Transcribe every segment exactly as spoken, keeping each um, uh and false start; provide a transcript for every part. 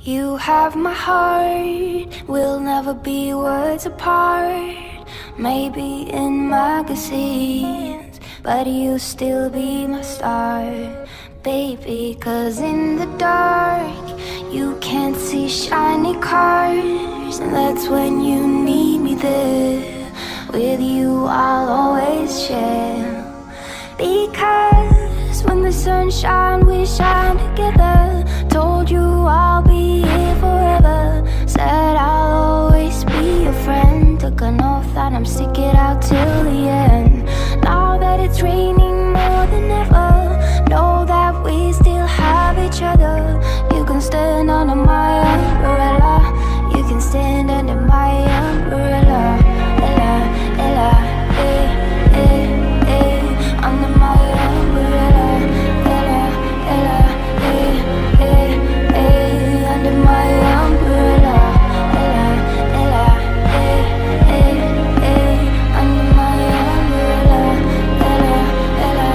You have my heart, we'll never be words apart. Maybe in magazines, but you'll still be my star, baby. Cause in the dark, you can't see shiny cars, and that's when you need me there. With you I'll always share. Because when the sun shines, we shine together. Told you I'll be here forever. Said I'll always be your friend. Took an oath that I'm stick it out till the end. Now that it's raining more than ever, know that we still have each other. You can stand under my umbrella. You can stand under my umbrella. Ella, Ella, eh, eh, eh, under my umbrella. Ella, Ella, eh, eh, eh, under my umbrella. Ella, Ella, eh, eh, eh, under my umbrella. Ella, Ella,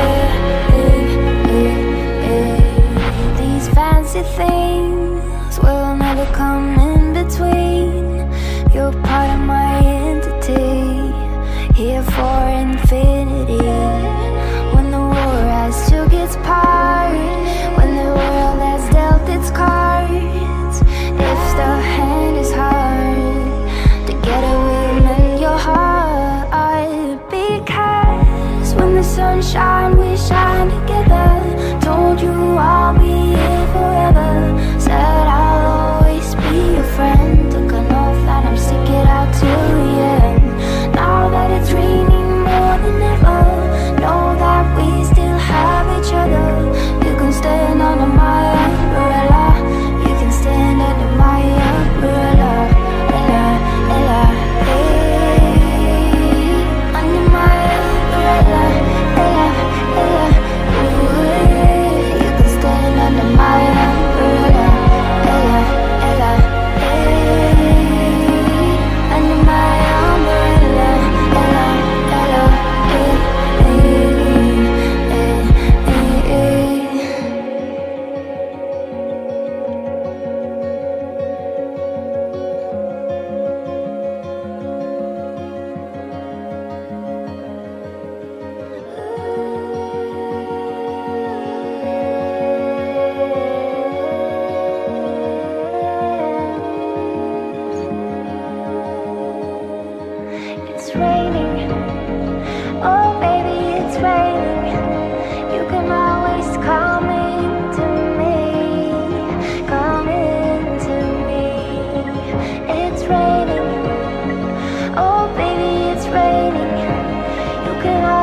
eh, eh, eh, eh. These fancy things will never come in between. You're part of my entity, here for infinity. When the war has took its part, when the world has dealt its cards, if the hand is hard, together we'll mend your heart. Because when the sun shines, we shine together. Told you I'll be here forever. Said I'll always be your friend. Took an oath that I'm stick it out till the end. Now that it's raining more than ever, know that we still have each other. You can stand under my umbrella. You can stand under my umbrella. Ella, Ella, hey, under my umbrella. Ella, Ella, ooh, hey. You can stand under my umbrella. Ella, Ella, hey, under my umbrella. Ella, Ella, eh, eh, eh, eh, eh. It's raining, oh baby, it's raining. You can always come into me, come into me. It's raining, oh baby, it's raining. You can always